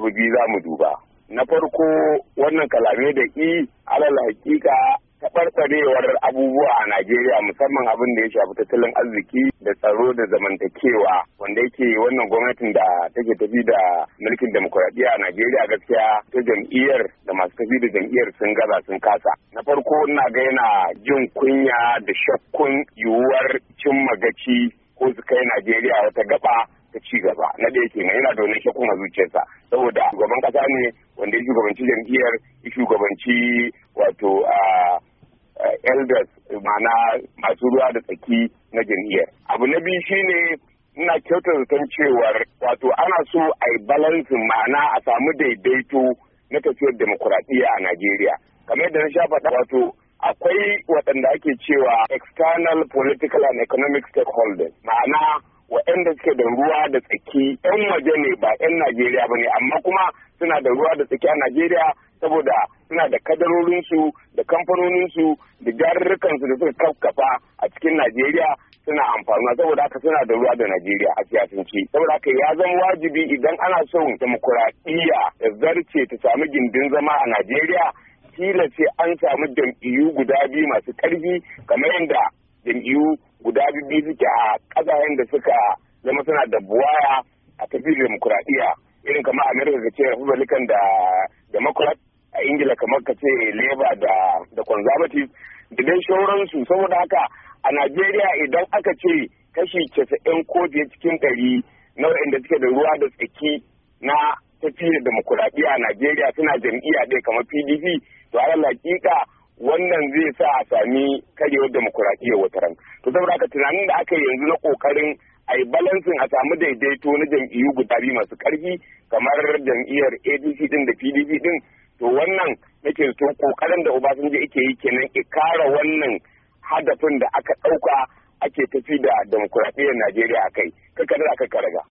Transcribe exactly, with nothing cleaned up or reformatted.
abu biyu za mu duba. Na farko wannan kalame da i alal hakika taɓarɓarewar abubuwa a Najeriya musamman abin da ya shafi tattalin arziki da tsaro da zamantakewa wanda yake wannan gwamnatin da take tafi da mulkin demokuraɗiyya a Najeriya gaskiya ta jam'iyyar da masu tafi da jam'iyyar sun gaza sun kasa. Na farko ina ga yana jin kunya da shakkun yiwuwar cimma gaci ko su kai Najeriya wata gaba ta ci gaba. Na da yake yana da wani shakkun a zuciyarsa saboda shugaban kasa ne wanda ya shugabanci jam'iyyar ya shugabanci wato a elders ma'ana masu ruwa da tsaki na jam'iyyar. Abu na biyu shine ina kyautar zaton cewar wato ana so a yi balansin ma'ana a samu daidaito na tafiyar demokuraɗiyya a Najeriya. Kamar yadda na sha faɗa wato akwai waɗanda ake cewa external political and economic stakeholders ma'ana waɗanda suke da ruwa da tsaki 'yan waje ne ba 'yan Najeriya ba ne amma kuma suna da ruwa da tsaki a Najeriya saboda suna da kadarorinsu da kamfanoninsu da jarurrukansu da suka kafkafa a cikin Najeriya suna amfanuwa saboda haka suna da ruwa da Najeriya a siyasance. Saboda haka ya zama wajibi idan ana son demokuraɗiyya da zarce ta samu gindin zama a Najeriya tilas sai an samu jam'iyyu guda biyu masu ƙarfi kamar yadda jam'iyyu guda biyu suke a ƙasashen da suka zama suna da buwaya a tafiyar demokuraɗiyya irin kamar America ka ce Republican da Democrat, a Ingila kamar ka ce Labour da da Conservative da dai sauransu. Saboda haka a Najeriya idan aka ce kashi casa'in ko fiye cikin ɗari na waɗanda suke da ruwa da tsaki na tafiyar demokuraɗiyya a Najeriya suna jam'iyya ɗaya kamar P D P to alal hakika wannan zai sa a sami karyewar demokuraɗiyya wataran. To saboda haka tunanin da aka yi yanzu na ƙoƙarin a yi balansin a samu daidaito na jam'iyyu guda biyu masu ƙarfi kamar jam'iyyar A P C din da P D P din to wannan nake so ƙoƙarin da Obasanjo yake yi kenan ya kara wannan hadafin da aka ɗauka ake tafi da demokuraɗiyyar Najeriya a kai kakar da aka karaga.